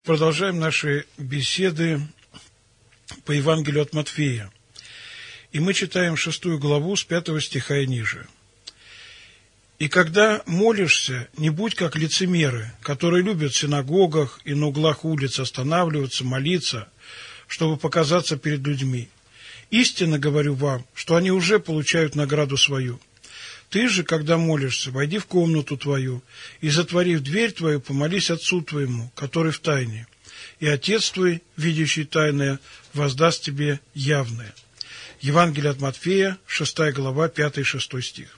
Продолжаем наши беседы по Евангелию от Матфея. И мы читаем 6 главу с 5 стиха и ниже. «И когда молишься, не будь как лицемеры, которые любят в синагогах и на углах улиц останавливаться, молиться, чтобы показаться перед людьми. Истинно говорю вам, что они уже получают награду свою. Ты же, когда молишься, войди в комнату твою, и, затворив дверь твою, помолись Отцу твоему, который в тайне, и Отец твой, видящий тайное, воздаст тебе явное». Евангелие от Матфея, 6 глава, 5 и 6 стих.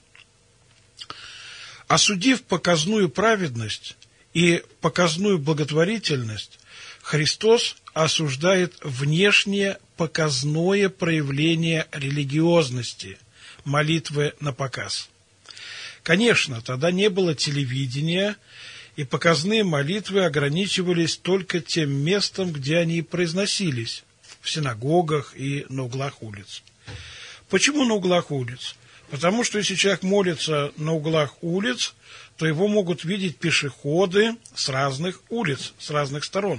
Осудив показную праведность и показную благотворительность, Христос осуждает внешнее показное проявление религиозности, молитвы на показ. Конечно, тогда не было телевидения, и показные молитвы ограничивались только тем местом, где они произносились, в синагогах и на углах улиц. Почему на углах улиц? Потому что если человек молится на углах улиц, то его могут видеть пешеходы с разных улиц, с разных сторон.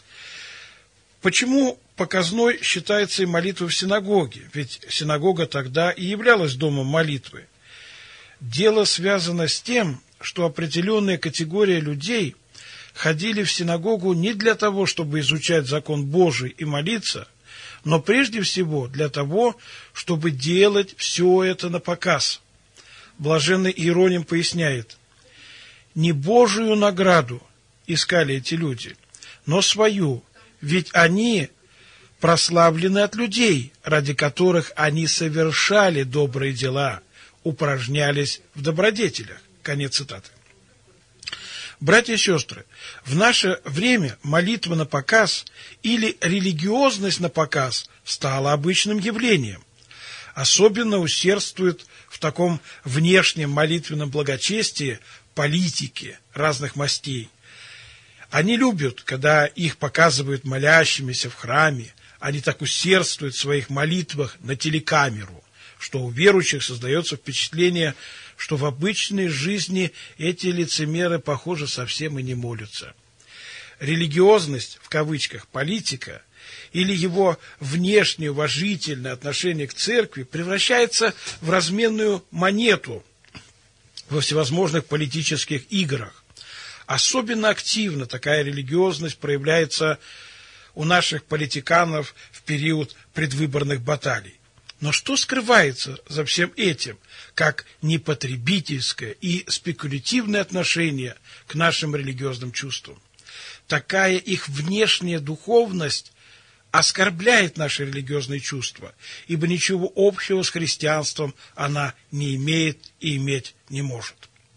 Почему показной считается и молитва в синагоге? Ведь синагога тогда и являлась домом молитвы. Дело связано с тем, что определенная категория людей ходили в синагогу не для того, чтобы изучать закон Божий и молиться, но прежде всего для того, чтобы делать все это на показ. Блаженный Иероним поясняет: не Божию награду искали эти люди, но свою, ведь они прославлены от людей, ради которых они совершали добрые дела, упражнялись в добродетелях. Конец цитаты. Братья и сестры, в наше время молитва на показ или религиозность на показ стала обычным явлением. Особенно усердствуют в таком внешнем молитвенном благочестии политики разных мастей. Они любят, когда их показывают молящимися в храме, они так усердствуют в своих молитвах на телекамеру, что у верующих создается впечатление, что в обычной жизни эти лицемеры, похоже, совсем и не молятся. Религиозность, в кавычках, политика или его внешнее уважительное отношение к церкви превращается в разменную монету во всевозможных политических играх. Особенно активно такая религиозность проявляется у наших политиканов в период предвыборных баталий. Но что скрывается за всем этим, как непотребительское и спекулятивное отношение к нашим религиозным чувствам? Такая их внешняя духовность оскорбляет наши религиозные чувства, ибо ничего общего с христианством она не имеет и иметь не может.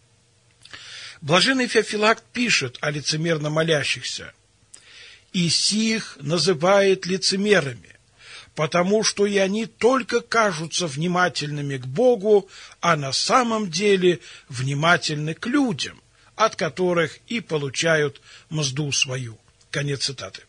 Блаженный Феофилакт пишет о лицемерно молящихся: «И сих называет лицемерами, потому что и они только кажутся внимательными к Богу, а на самом деле внимательны к людям, от которых и получают мзду свою». Конец цитаты.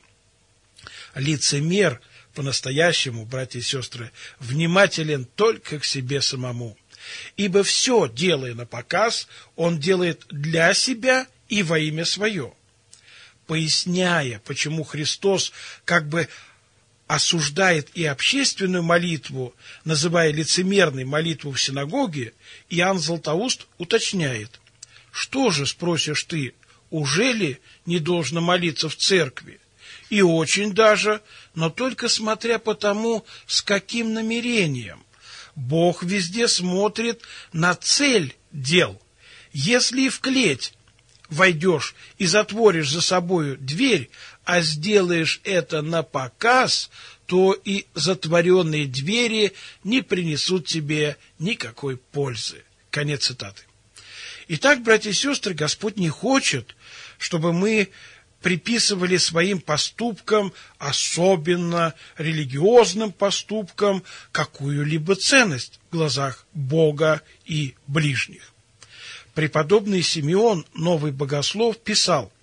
Лицемер по-настоящему, братья и сестры, внимателен только к себе самому, ибо все, делая на показ, он делает для себя и во имя свое. Поясняя, почему Христос как бы осуждает и общественную молитву, называя лицемерной молитву в синагоге, Иоанн Златоуст уточняет: «Что же, спросишь ты, уже ли не должно молиться в церкви? И очень даже, но только смотря по тому, с каким намерением. Бог везде смотрит на цель дел. Если и в клеть войдешь и затворишь за собою дверь, а сделаешь это на показ, то и затворенные двери не принесут тебе никакой пользы». Конец цитаты. Итак, братья и сестры, Господь не хочет, чтобы мы приписывали своим поступкам, особенно религиозным поступкам, какую-либо ценность в глазах Бога и ближних. Преподобный Симеон, новый богослов, писал: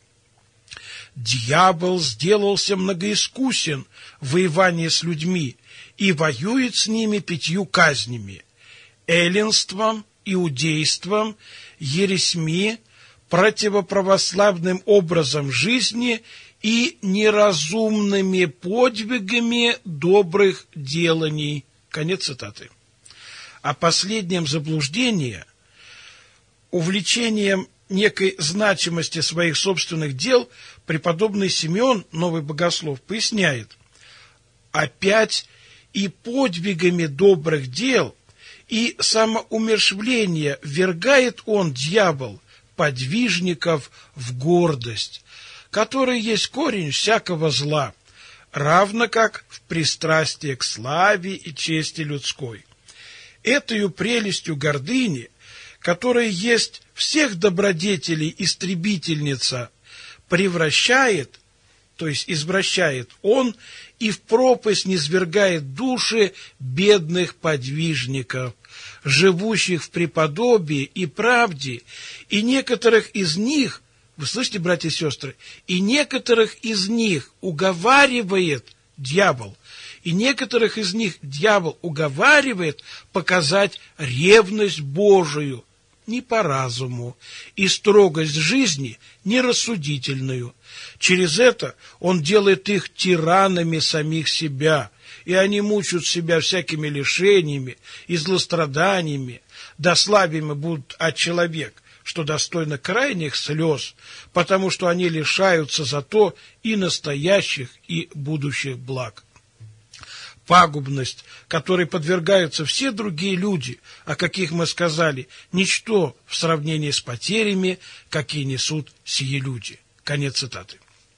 «Дьявол сделался многоискусен в воевании с людьми и воюет с ними 5 казнями: эллинством, иудейством, ересьми, противоправославным образом жизни и неразумными подвигами добрых деланий». Конец цитаты. О последнем заблуждении, увлечением некой значимости своих собственных дел, преподобный Симеон, новый богослов, поясняет: опять и подвигами добрых дел и самоумерщвления ввергает он, дьявол, подвижников в гордость, который есть корень всякого зла, равно как в пристрастие к славе и чести людской. Этою прелестью гордыни, которая есть всех добродетелей истребительница, превращает, то есть извращает он, и в пропасть низвергает души бедных подвижников, живущих в преподобии и правде, и некоторых из них, вы слышите, братья и сестры, и некоторых из них уговаривает дьявол, и некоторых из них дьявол уговаривает показать ревность Божию не по разуму и строгость жизни нерассудительную. Через это он делает их тиранами самих себя, и они мучают себя всякими лишениями и злостраданиями, да слабыми будут от человека, что достойно крайних слез, потому что они лишаются зато и настоящих, и будущих благ. Пагубность, которой подвергаются все другие люди, о каких мы сказали, ничто в сравнении с потерями, какие несут сии люди. Конец цитаты.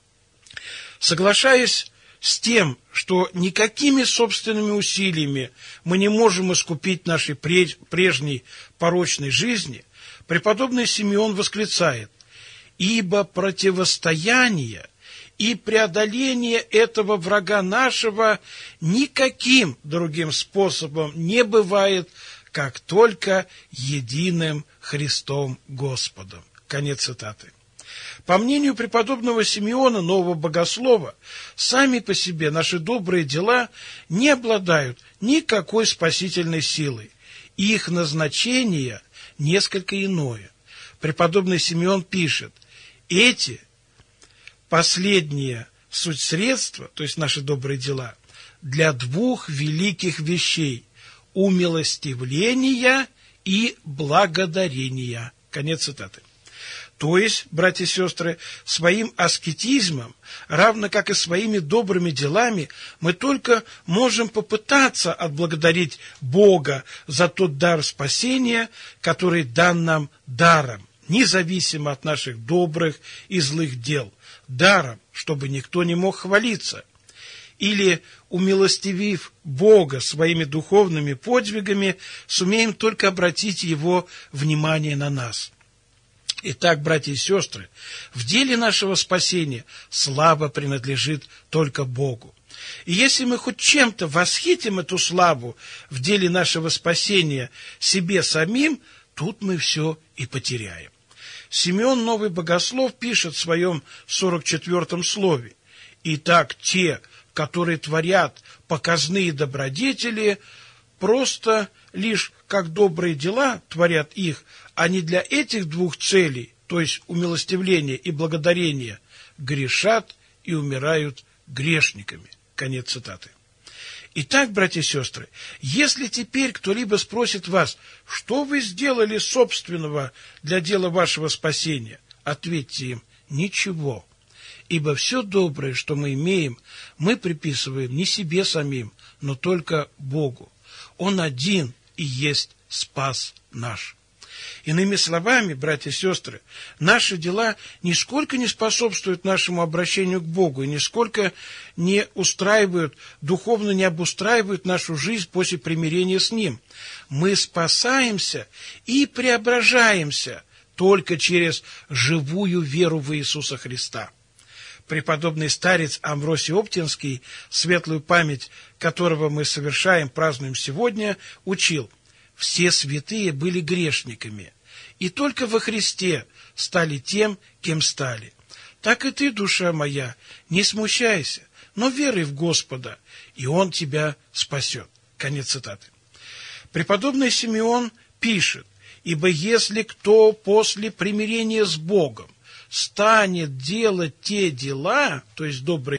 Соглашаясь с тем, что никакими собственными усилиями мы не можем искупить нашей прежней порочной жизни, преподобный Симеон восклицает: «Ибо противостояние и преодоление этого врага нашего никаким другим способом не бывает, как только единым Христом Господом». Конец цитаты. По мнению преподобного Симеона, нового богослова, сами по себе наши добрые дела не обладают никакой спасительной силой. Их назначение несколько иное. Преподобный Симеон пишет: эти последние суть средства, то есть наши добрые дела, для двух великих вещей – умилостивления и благодарения. Конец цитаты. То есть, братья и сестры, своим аскетизмом, равно как и своими добрыми делами, мы только можем попытаться отблагодарить Бога за тот дар спасения, который дан нам даром, независимо от наших добрых и злых дел, даром, чтобы никто не мог хвалиться. Или, умилостивив Бога своими духовными подвигами, сумеем только обратить Его внимание на нас. Итак, братья и сестры, в деле нашего спасения слава принадлежит только Богу. И если мы хоть чем-то восхитим эту славу в деле нашего спасения себе самим, тут мы все и потеряем. Симеон, новый богослов, пишет в своем 44-м слове: «Итак, те, которые творят показные добродетели, просто лишь как добрые дела творят их, а не для этих двух целей, то есть умилостивления и благодарения, грешат и умирают грешниками». Конец цитаты. Итак, братья и сестры, если теперь кто-либо спросит вас, что вы сделали собственного для дела вашего спасения, ответьте им: ничего, ибо все доброе, что мы имеем, мы приписываем не себе самим, но только Богу. Он один и есть спас наш. Иными словами, братья и сестры, наши дела нисколько не способствуют нашему обращению к Богу и нисколько не устраивают, духовно не обустраивают нашу жизнь после примирения с Ним. Мы спасаемся и преображаемся только через живую веру в Иисуса Христа. Преподобный старец Амвросий Оптинский, светлую память которого мы празднуем сегодня, учил: все святые были грешниками, и только во Христе стали тем, кем стали. Так и ты, душа моя, не смущайся, но веруй в Господа, и Он тебя спасет. Конец цитаты. Преподобный Симеон пишет: «Ибо если кто после примирения с Богом станет делать те дела, то есть добрые